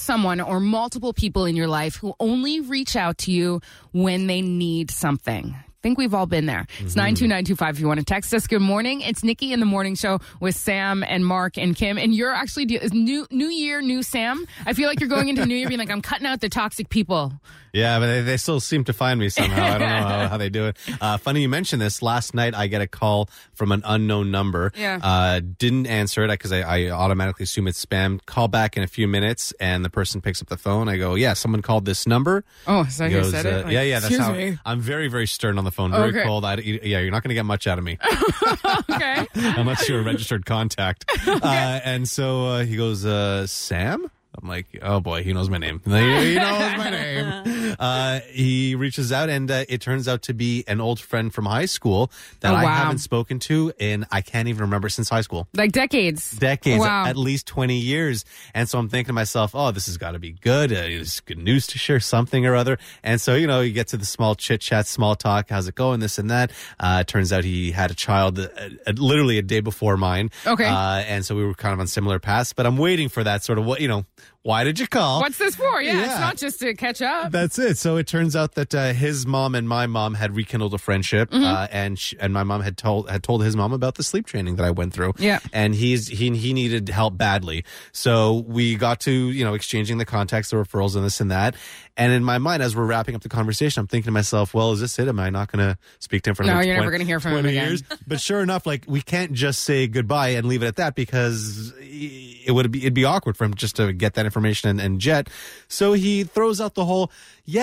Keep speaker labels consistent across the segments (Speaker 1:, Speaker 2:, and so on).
Speaker 1: someone or multiple people in your life who only reach out to you when they need something? I think we've all been there. It's 92925 if you want to text us. Good morning. It's Nikki in the Morning Show with Sam and Mark and Kim. And you're actually, new year, new Sam. I feel like you're going into New Year being like, I'm cutting out the toxic people.
Speaker 2: Yeah, but they still seem to find me somehow. I don't know how they do it. Funny you mentioned this. Last night, I get a call from an unknown number.
Speaker 1: Yeah.
Speaker 2: Didn't answer it because I automatically assume it's spam. Call back in a few minutes, and the person picks up the phone. I go, yeah, someone called this number.
Speaker 1: Oh, so you said it?
Speaker 2: Like, yeah, that's how.
Speaker 1: Me.
Speaker 2: I'm very, very stern on the phone. Very cold. You're not going to get much out of me.
Speaker 1: Okay.
Speaker 2: Unless you're a registered contact.
Speaker 1: Okay.
Speaker 2: And so he goes, Sam? I'm like, oh boy, he knows my name. He knows my name. He reaches out, and it turns out to be an old friend from high school that I haven't spoken to in, I can't even remember, since high school.
Speaker 1: Like decades. Wow.
Speaker 2: At least 20 years. And so I'm thinking to myself, oh, this has got to be good. It's good news to share, something or other. And so, you get to the small chit chat, small talk. How's it going? This and that. Turns out he had a child literally a day before mine.
Speaker 1: Okay.
Speaker 2: And so we were kind of on similar paths, but I'm waiting for that sort of why did you call?
Speaker 1: What's this for? Yeah, it's not just to catch up.
Speaker 2: That's it. So it turns out that his mom and my mom had rekindled a friendship, and my mom had told his mom about the sleep training that I went through.
Speaker 1: Yeah,
Speaker 2: and he needed help badly. So we got to exchanging the contacts, the referrals, and this and that. And in my mind, as we're wrapping up the conversation, I'm thinking to myself, well, is this it? Am I not going to speak to him for another
Speaker 1: you're never going to hear from him again.
Speaker 2: years? But sure enough, we can't just say goodbye and leave it at that, because it'd be awkward for him just to get that information and jet. So he throws out the whole,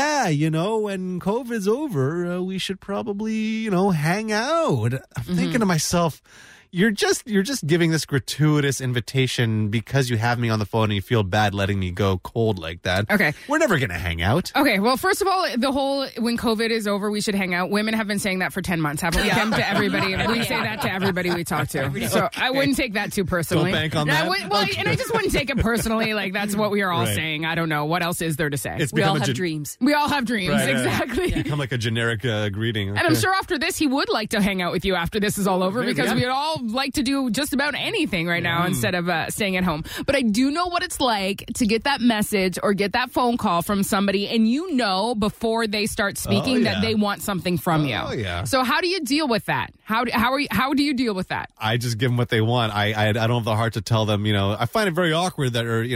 Speaker 2: when COVID's over, we should probably, hang out. I'm thinking to myself, You're just giving this gratuitous invitation because you have me on the phone and you feel bad letting me go cold like that.
Speaker 1: Okay.
Speaker 2: We're never going to hang out.
Speaker 1: Okay. Well, first of all, the whole when COVID is over, we should hang out. Women have been saying that for 10 months, haven't we? Kim, to everybody. We say that to everybody we talk to. So I wouldn't take that too personally.
Speaker 2: Don't bank on that.
Speaker 1: And I just wouldn't take it personally. Like, that's what we are all saying. I don't know. What else is there to say?
Speaker 3: We all have dreams.
Speaker 1: We all have dreams. Right, exactly.
Speaker 2: Become like a generic greeting. Okay.
Speaker 1: And I'm sure after this, he would like to hang out with you after this is all over, because we'd all like to do just about anything right now instead of staying at home. But I do know what it's like to get that message or get that phone call from somebody, and before they start speaking that they want something from you.
Speaker 2: Oh, yeah.
Speaker 1: So how do you deal with that? How do you deal with that?
Speaker 2: I just give them what they want. I don't have the heart to tell them, I find it very awkward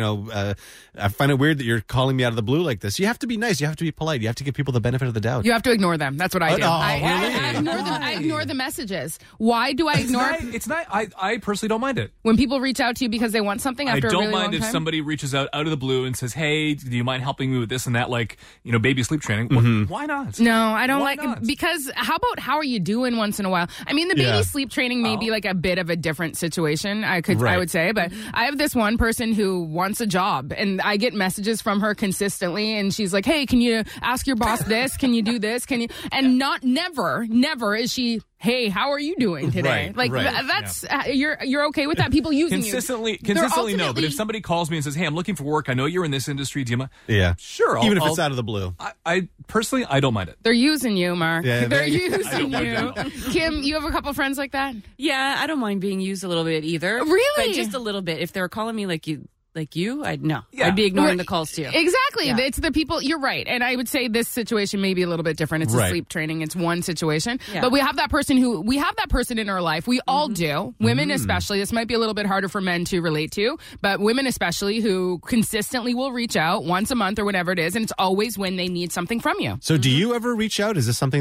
Speaker 2: I find it weird that you're calling me out of the blue like this. You have to be nice. You have to be polite. You have to give people the benefit of the doubt.
Speaker 1: You have to ignore them. That's what I do.
Speaker 2: Really?
Speaker 1: I ignore the messages. Why do I ignore?
Speaker 3: It's not. I personally don't mind it.
Speaker 1: When people reach out to you because they want something after a really long time?
Speaker 3: I don't mind if somebody reaches out of the blue and says, hey, do you mind helping me with this and that, baby sleep training? Why not?
Speaker 1: No, I don't because how are you doing once in a while? I mean, the baby sleep training may be like a bit of a different situation, I would say, but I have this one person who wants a job, and I get messages from her consistently, and she's like, hey, can you ask your boss this? Can you do this? Can you? And never is she, hey, how are you doing today? That's you're okay with that? People using
Speaker 3: consistently no. But if somebody calls me and says, hey, I'm looking for work, I know you're in this industry, do you mind?
Speaker 2: Yeah,
Speaker 3: sure.
Speaker 2: Even if it's out of the blue.
Speaker 3: I personally, I don't mind it.
Speaker 1: They're using you, Mark.
Speaker 2: Yeah,
Speaker 1: they're using you. Kim, you have a couple friends like that?
Speaker 4: Yeah, I don't mind being used a little bit either.
Speaker 1: Really?
Speaker 4: But just a little bit. If they were calling me I'd be ignoring the calls too.
Speaker 1: Exactly. Yeah. It's the people. You're right. And I would say this situation may be a little bit different. It's a sleep training. It's one situation. Yeah. But we have that person in our life. We all do. Women especially. This might be a little bit harder for men to relate to, but women especially, who consistently will reach out once a month or whatever it is, and it's always when they need something from you.
Speaker 2: So do you ever reach out? Is this something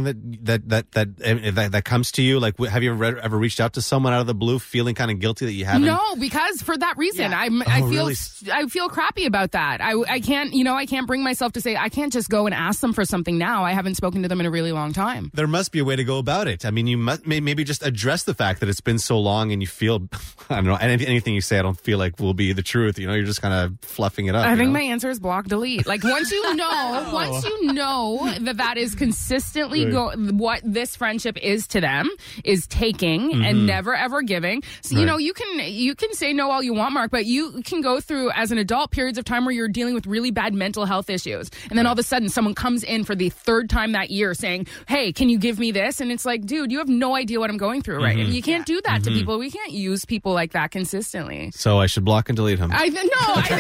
Speaker 2: that comes to you? Like, have you ever reached out to someone out of the blue feeling kind of guilty that you haven't?
Speaker 1: No, because for that reason, I feel crappy about that. I can't bring myself to say, I can't just go and ask them for something now. I haven't spoken to them in a really long time.
Speaker 2: There must be a way to go about it. I mean, you must maybe just address the fact that it's been so long and you feel, I don't know, anything you say I don't feel like will be the truth. You're just kind of fluffing it up.
Speaker 1: I think my answer is block, delete. Like, once you know that is consistently what this friendship is to them, is taking and never ever giving. So, you can say no all you want, Mark, but you can go through through as an adult periods of time where you're dealing with really bad mental health issues. And then all of a sudden someone comes in for the third time that year saying, hey, can you give me this? And it's like, dude, you have no idea what I'm going through, right? And you can't do that to people. We can't use people like that consistently.
Speaker 2: So I should block and delete him.
Speaker 1: I think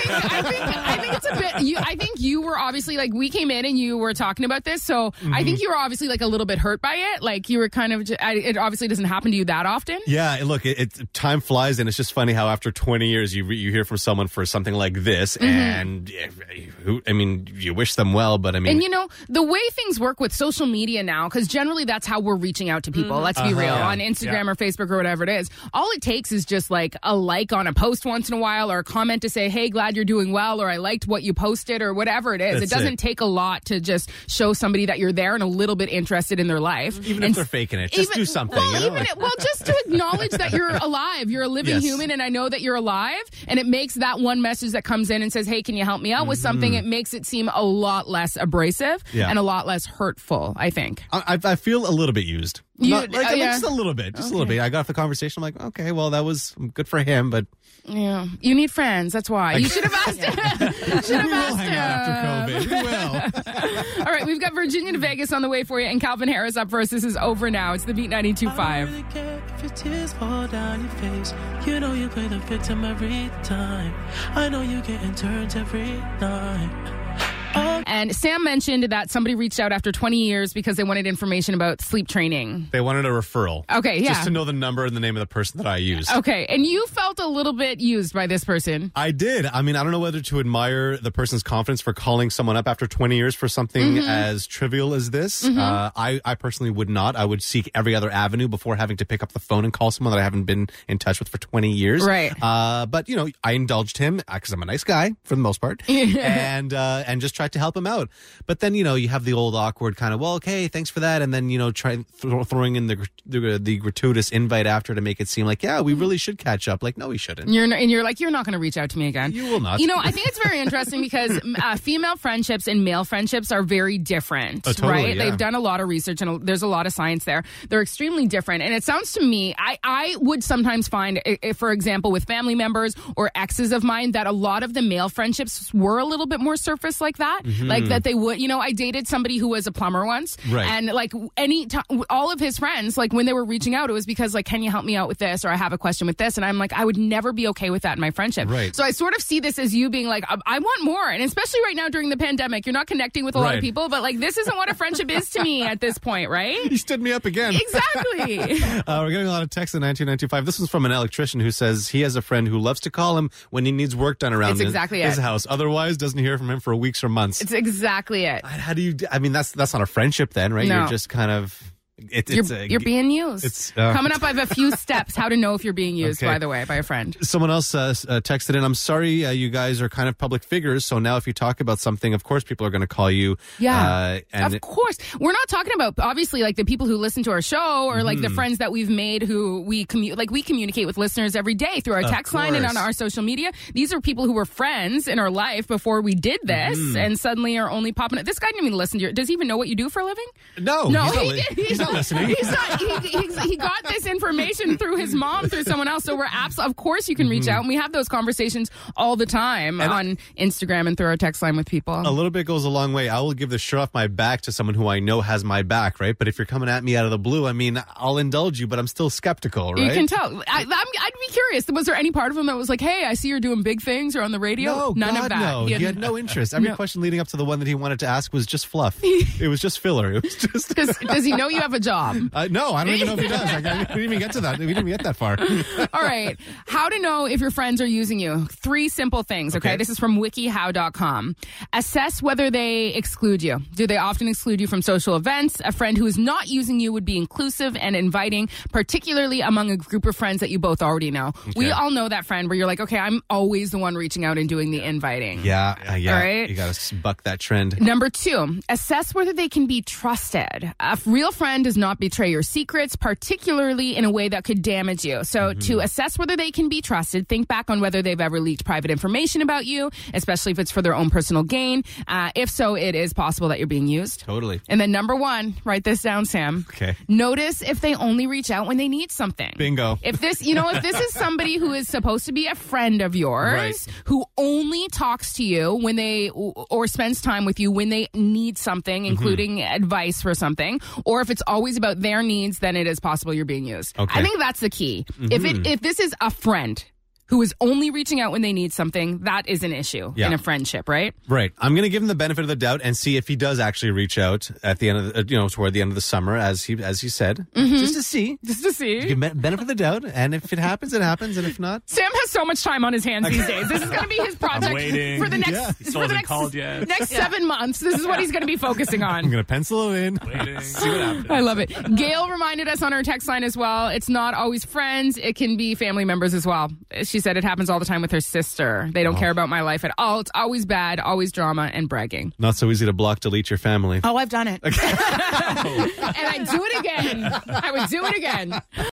Speaker 1: it's a bit. I think you were obviously like, we came in and you were talking about this, so I think you were obviously like a little bit hurt by it. Like you were kind of. It obviously doesn't happen to you that often.
Speaker 2: Yeah, look, time flies, and it's just funny how after 20 years you hear from someone for something like this, and you wish them well, but I mean,
Speaker 1: and the way things work with social media now, because generally that's how we're reaching out to people. Let's be real, on Instagram or Facebook or whatever it is. All it takes is just like a like on a post once in a while, or a comment to say, hey, glad you're doing well, or I liked what you posted, or whatever it is. It doesn't take a lot to just show somebody that you're there and a little bit interested in their life.
Speaker 2: Even if they're faking it, just do something.
Speaker 1: Well, just to acknowledge that you're alive. You're a living human, and I know that you're alive. And it makes that one message that comes in and says, hey, can you help me out with something? It makes it seem a lot less abrasive and a lot less hurtful, I think.
Speaker 2: I feel a little bit used. Just a little bit. Just a little bit. I got off the conversation. I'm like, okay, well, that was good for him, but...
Speaker 1: Yeah, you need friends. That's why. You should have asked him.
Speaker 2: We will hang out after COVID. We will.
Speaker 1: All right, we've got Virginia to Vegas on the way for you, and Calvin Harris up first. This is Over Now. It's the Beat 92.5. I don't really care if your tears fall down your face. You know you play the victim every time. I know you getting turns every night. And Sam mentioned that somebody reached out after 20 years because they wanted information about sleep training.
Speaker 2: They wanted a referral.
Speaker 1: Okay, yeah.
Speaker 2: Just to know the number and the name of the person that I used.
Speaker 1: Okay, and you felt a little bit used by this person.
Speaker 2: I did. I mean, I don't know whether to admire the person's confidence for calling someone up after 20 years for something as trivial as this. I personally would not. I would seek every other avenue before having to pick up the phone and call someone that I haven't been in touch with for 20 years.
Speaker 1: Right.
Speaker 2: But, I indulged him because I'm a nice guy for the most part and just tried to help him out. But then, you have the old awkward kind of, well, okay, thanks for that. And then, try throwing in the gratuitous invite after to make it seem like, yeah, we really should catch up. Like, no, we shouldn't.
Speaker 1: You're like, you're not going to reach out to me again.
Speaker 2: You will not.
Speaker 1: I think it's very interesting because female friendships and male friendships are very different, right? Yeah. They've done a lot of research and there's a lot of science there. They're extremely different. And it sounds to me, I would sometimes find, if, for example, with family members or exes of mine, that a lot of the male friendships were a little bit more surface like that. Like that they would, I dated somebody who was a plumber once.
Speaker 2: Right.
Speaker 1: And like all of his friends, like when they were reaching out, it was because like, can you help me out with this? Or I have a question with this. And I'm like, I would never be okay with that in my friendship.
Speaker 2: Right.
Speaker 1: So I sort of see this as you being like, I want more. And especially right now during the pandemic, you're not connecting with a lot of people, but like, this isn't what a friendship is to me at this point, right?
Speaker 2: You stood me up again.
Speaker 1: Exactly.
Speaker 2: We're getting a lot of texts in 1995. This one's from an electrician who says he has a friend who loves to call him when he needs work done around his house. Otherwise, doesn't hear from him for weeks or months.
Speaker 1: It's exactly it.
Speaker 2: How do you, that's not a friendship then, right?
Speaker 1: No.
Speaker 2: You're just kind of...
Speaker 1: You're being used. Coming up, I have a few steps how to know if you're being used, by the way, by a friend.
Speaker 2: Someone else texted in, I'm sorry, you guys are kind of public figures, so now if you talk about something, of course people are going to call you.
Speaker 1: Yeah, of course. We're not talking about, obviously, like the people who listen to our show or like the friends that we've made who we communicate with listeners every day through our text line and on our social media. These are people who were friends in our life before we did this and suddenly are only popping up. This guy didn't even listen to you. Does he even know what you do for a living?
Speaker 2: No, he's not listening.
Speaker 1: He got this information through his mom, through someone else. So of course you can reach out, and we have those conversations all the time on Instagram and through our text line with people.
Speaker 2: A little bit goes a long way. I will give the shirt off my back to someone who I know has my back, right? But if you're coming at me out of the blue, I mean, I'll indulge you, but I'm still skeptical, right?
Speaker 1: You can tell. I'd be curious. Was there any part of him that was like, hey, I see you're doing big things or on the radio?
Speaker 2: No,
Speaker 1: None
Speaker 2: God,
Speaker 1: of that.
Speaker 2: No. He had no interest. Every question leading up to the one that he wanted to ask was just fluff. It was just filler. It was just.
Speaker 1: Does he know you have a job?
Speaker 2: No, I don't even know if he does. We didn't even get to that. We didn't get that far.
Speaker 1: All right. How to know if your friends are using you. 3 simple things, okay? This is from wikihow.com. Assess whether they exclude you. Do they often exclude you from social events? A friend who is not using you would be inclusive and inviting, particularly among a group of friends that you both already know. Okay. We all know that friend where you're like, okay, I'm always the one reaching out and doing the inviting.
Speaker 2: Yeah.
Speaker 1: All right?
Speaker 2: You got to buck that trend.
Speaker 1: Number 2, assess whether they can be trusted. A real friend friend does not betray your secrets, particularly in a way that could damage you. So to assess whether they can be trusted, think back on whether they've ever leaked private information about you, especially if it's for their own personal gain. If so, it is possible that you're being used.
Speaker 2: Totally.
Speaker 1: And then number 1, write this down, Sam.
Speaker 2: Okay.
Speaker 1: Notice if they only reach out when they need something.
Speaker 2: Bingo.
Speaker 1: If this is somebody who is supposed to be a friend of yours,
Speaker 2: Right.
Speaker 1: who only talks to you when they, or spends time with you when they need something, including advice for something, or if it's always about their needs, then it is possible you're being used.
Speaker 2: Okay.
Speaker 1: I think that's the key. If this is a friend who is only reaching out when they need something, that is an issue in a friendship, right?
Speaker 2: Right. I'm going to give him the benefit of the doubt and see if he does actually reach out at the end of the, toward the end of the summer, as he said, just to see. Give benefit of the doubt, and if it happens, it happens, and if not,
Speaker 1: Sam has so much time on his hands these days. This is going to be his project for the next,
Speaker 3: He still hasn't called yet.
Speaker 1: next 7 months. This is what he's going to be focusing on.
Speaker 2: I'm going to pencil it in.
Speaker 3: Waiting. See what happens.
Speaker 1: I love it. Gail reminded us on our text line as well. It's not always friends. It can be family members as well. She said it happens all the time with her sister. They don't care about my life at all. It's always bad, always drama and bragging.
Speaker 2: Not so easy to block, delete your family.
Speaker 1: Oh, I've done it. And I do it again. I would do it again.